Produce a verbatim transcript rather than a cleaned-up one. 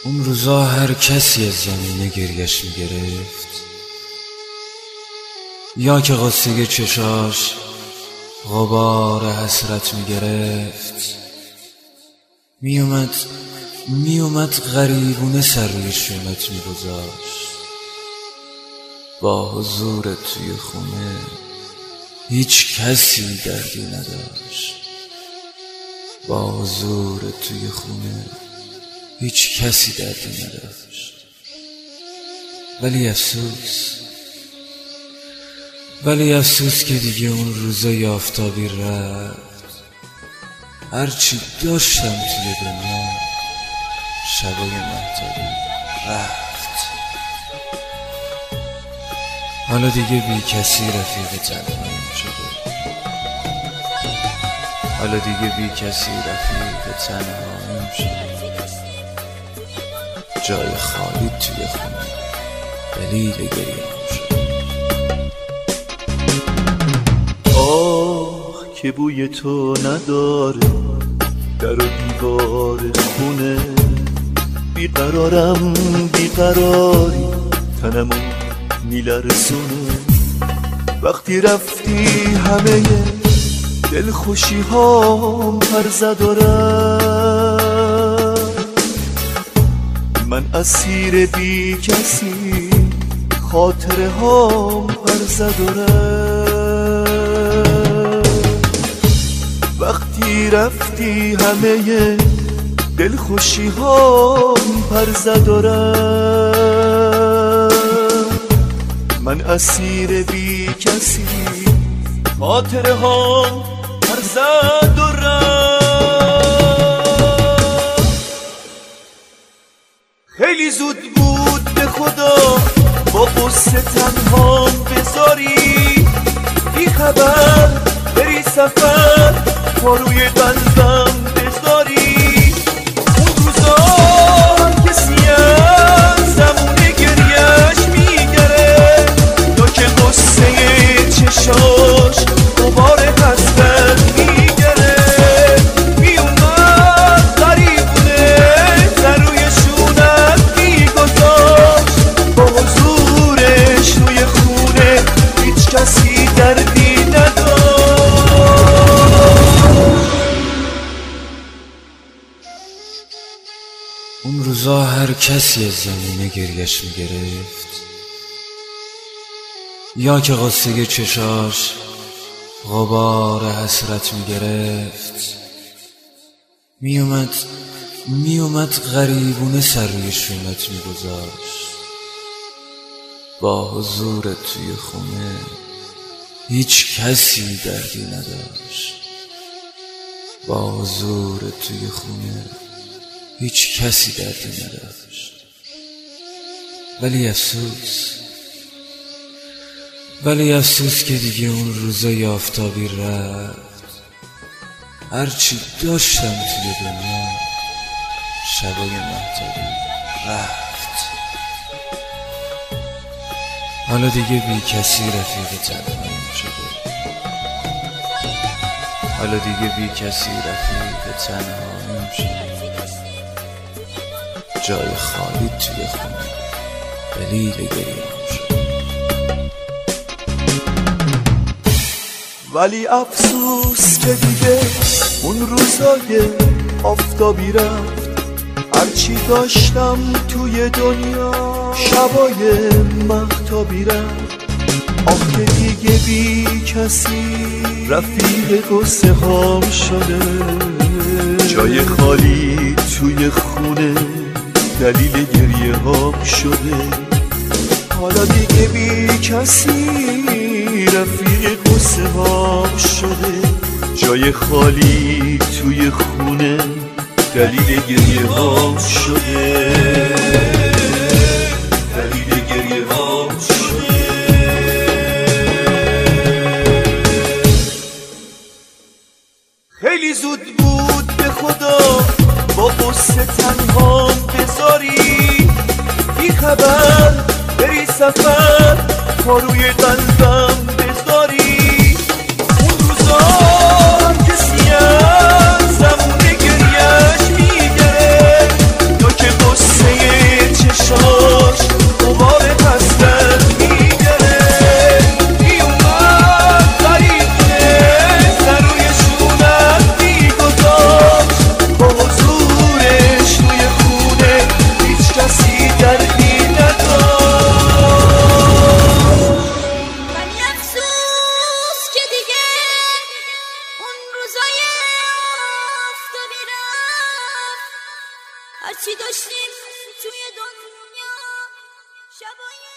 اون روزا هر کسی از زمینه گریش میگرفت، یا که غصه چشاش غبار حسرت میگرفت، میومد میومد غریبونه سر روی شومت میگذاشت. با حضور توی خونه هیچ کسی دردی نداشت. با حضور توی خونه هیچ کسی دردی نداشت. ولی افسوس ولی افسوس که دیگه اون روزای آفتابی رفت. هرچی داشتم توی دنیا شبای مهتابی رفت. حالا دیگه بی کسی رفیق تنهاییم شده. حالا دیگه بی کسی رفیق تنهاییم شده. جای خالی توی خونه دلیل گریه‌ام شده. آه که بوی تو نداره در و دیوار خونه، بیقرارم بیقراری تنمو میلرزونه. وقتی رفتی همه دلخوشی هام پر زد و رفت. من اسیر بی کسی خاطره هام پر زد و رفت. وقتی رفتی همه دلخوشی هام پر زد و رفت. من اسیر بی کسی خاطره هام پر زد و رفت. خیلی زود بود به خدا با قصه تنها بذاری، بی خبر بری سفر پا روی قلبم بذاری. اون روزا کسی از زمونه گریش میگره، یا که قصه چشاش غبار حسرت میگره. میومد غریبونه سر روی شونت میگذاشت. با حضورش روی خونه هیچ کسی دردی نداشت. اون روزا هر کسی از زمینه گریش میگرفت، یا که غصه چشاش غبار حسرت میگرفت. میومد میومد غریبونه سر روی شومت میگذاشت. با حضور توی خونه هیچ کسی دردی نداشت. با حضور توی خونه هیچ کسی دردی نداشت. ولی افسوس ولی افسوس که دیگه اون روزای آفتابی رفت. هرچی داشتم توی دنیا شبای مهتابی رفت. حالا دیگه بی کسی رفیق تنهاییم شده. حالا دیگه بی کسی رفیق تنهاییم شده. جای خالی توی خونه دلیل گریه‌ام شده. ولی افسوس که دیگه اون روزای آفتابی رفت. هرچی داشتم توی دنیا شبای مهتابی رفت. آخه دیگه بی کسی رفیق قصه هام شده. جای خالی توی خونه دلیل گریه هام شده. حالا دیگه بی کسی رفیق قصه هام شده. جای خالی توی خونه دلیل گریه هام شده. دلیل گریه هام شده. خیلی زود بود به خدا با قصه تنها بذاری، بی خبر بری سفر پا روی قلبم بذاری. اون روزا کسی از زمونه گریش میگره، یا که قصه هرچی داشتیم توی دنیا شبای